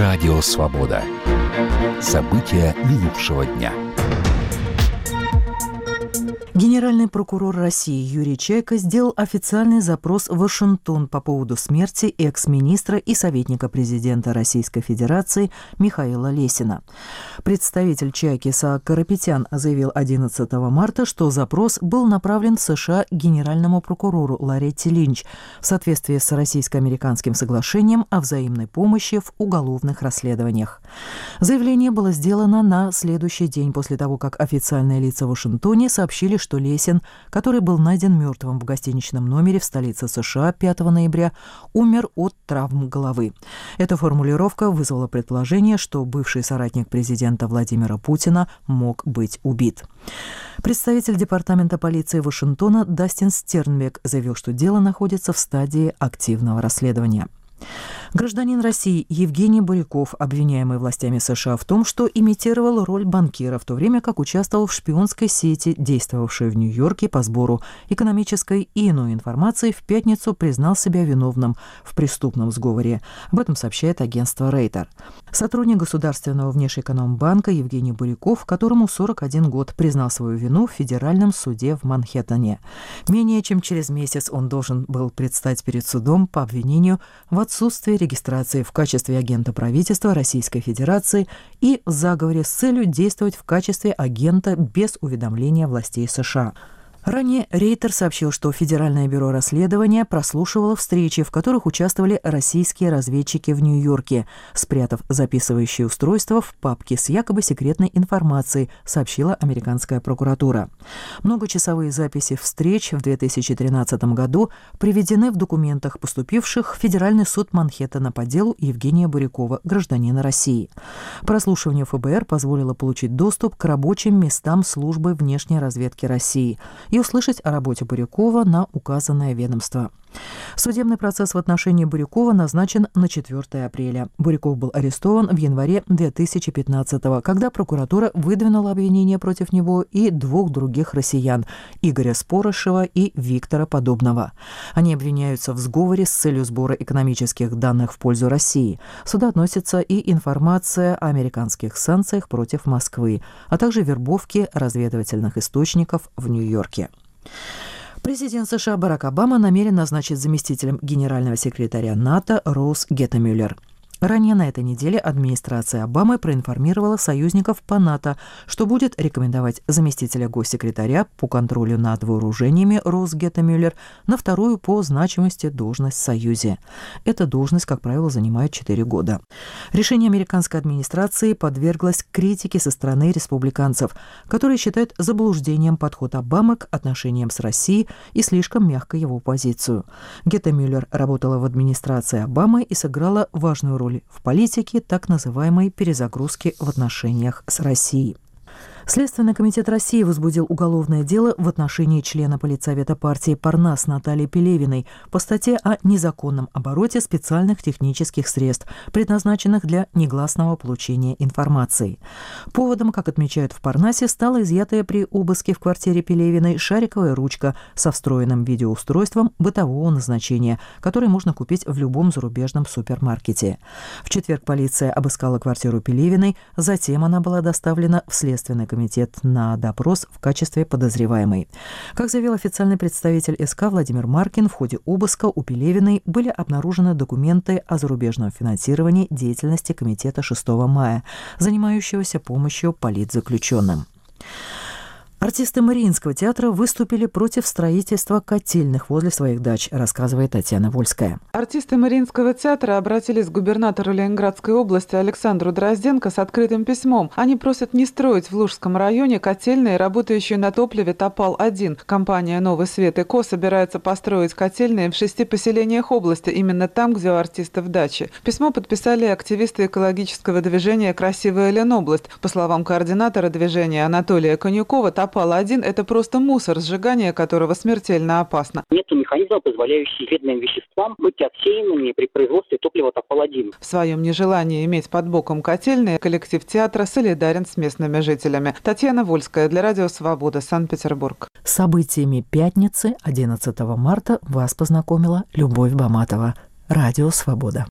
Радио «Свобода». События минувшего дня. Генеральный прокурор России Юрий Чайка сделал официальный запрос в Вашингтон по поводу смерти экс-министра и советника президента Российской Федерации Михаила Лесина. Представитель Чайки Саак Карапетян заявил 11 марта, что запрос был направлен в США генеральному прокурору Лоретти Линч в соответствии с российско-американским соглашением о взаимной помощи в уголовных расследованиях. Заявление было сделано на следующий день после того, как официальные лица в Вашингтоне сообщили, что Лесин, который был найден мертвым в гостиничном номере в столице США 5 ноября, умер от травм головы. Эта формулировка вызвала предположение, что бывший соратник президента Владимира Путина мог быть убит. Представитель департамента полиции Вашингтона Дастин Стернбек заявил, что дело находится в стадии активного расследования. Гражданин России Евгений Буряков, обвиняемый властями США в том, что имитировал роль банкира, в то время как участвовал в шпионской сети, действовавшей в Нью-Йорке по сбору экономической и иной информации, в пятницу признал себя виновным в преступном сговоре. Об этом сообщает агентство Рейтер. Сотрудник Государственного внешэкономбанка Евгений Буряков, которому 41 год, признал свою вину в федеральном суде в Манхэттене. Менее чем через месяц он должен был предстать перед судом по обвинению в отсутствии регистрации в качестве агента правительства Российской Федерации и в заговоре с целью действовать в качестве агента без уведомления властей США. Ранее Рейтер сообщил, что Федеральное бюро расследования прослушивало встречи, в которых участвовали российские разведчики в Нью-Йорке, спрятав записывающие устройства в папке с якобы секретной информацией, сообщила американская прокуратура. Многочасовые записи встреч в 2013 году приведены в документах, поступивших в Федеральный суд Манхэттена по делу Евгения Бурякова, гражданина России. Прослушивание ФБР позволило получить доступ к рабочим местам службы внешней разведки России и услышать о работе Бурякова на указанное ведомство. Судебный процесс в отношении Бурякова назначен на 4 апреля. Буряков был арестован в январе 2015-го, когда прокуратура выдвинула обвинения против него и 2 других россиян – Игоря Спорышева и Виктора Подобного. Они обвиняются в сговоре с целью сбора экономических данных в пользу России. Сюда относится и информация о американских санкциях против Москвы, а также вербовке разведывательных источников в Нью-Йорке. Президент США Барак Обама намерен назначить заместителем генерального секретаря НАТО Роуз Геттемюллер. Ранее на этой неделе администрация Обамы проинформировала союзников по НАТО, что будет рекомендовать заместителя госсекретаря по контролю над вооружениями Роуз Геттемюллер на 2-ю по значимости должность в Союзе. Эта должность, как правило, занимает 4 года. Решение американской администрации подверглось критике со стороны республиканцев, которые считают заблуждением подход Обамы к отношениям с Россией и слишком мягко его позицию. Геттемюллер работала в администрации Обамы и сыграла важную роль в политике так называемой перезагрузки в отношениях с Россией. Следственный комитет России возбудил уголовное дело в отношении члена политсовета партии «Парнас» Натальи Пелевиной по статье о незаконном обороте специальных технических средств, предназначенных для негласного получения информации. Поводом, как отмечают в «Парнасе», стала изъятая при обыске в квартире Пелевиной шариковая ручка со встроенным видеоустройством бытового назначения, который можно купить в любом зарубежном супермаркете. В четверг полиция обыскала квартиру Пелевиной, затем она была доставлена в Следственный комитет на допрос в качестве подозреваемой. Как заявил официальный представитель СК Владимир Маркин, в ходе обыска у Пелевиной были обнаружены документы о зарубежном финансировании деятельности комитета 6 мая, занимающегося помощью политзаключенным. Артисты Мариинского театра выступили против строительства котельных возле своих дач, рассказывает Татьяна Вольская. Артисты Мариинского театра обратились к губернатору Ленинградской области Александру Дрозденко с открытым письмом. Они просят не строить в Лужском районе котельные, работающие на топливе «Топал-1». Компания «Новый свет и Ко» собирается построить котельные в 6 поселениях области, именно там, где у артистов дачи. Письмо подписали активисты экологического движения «Красивая Ленобласть». По словам координатора движения Анатолия Конюкова, «Топал-1» – это просто мусор, сжигание которого смертельно опасно. Нет механизма, позволяющего вредным веществам быть отсеянными при производстве топлива «Топал-1». В своем нежелании иметь под боком котельные коллектив театра солидарен с местными жителями. Татьяна Вольская для Радио Свобода, Санкт-Петербург. С событиями пятницы, 11 марта, вас познакомила Любовь Баматова. Радио Свобода.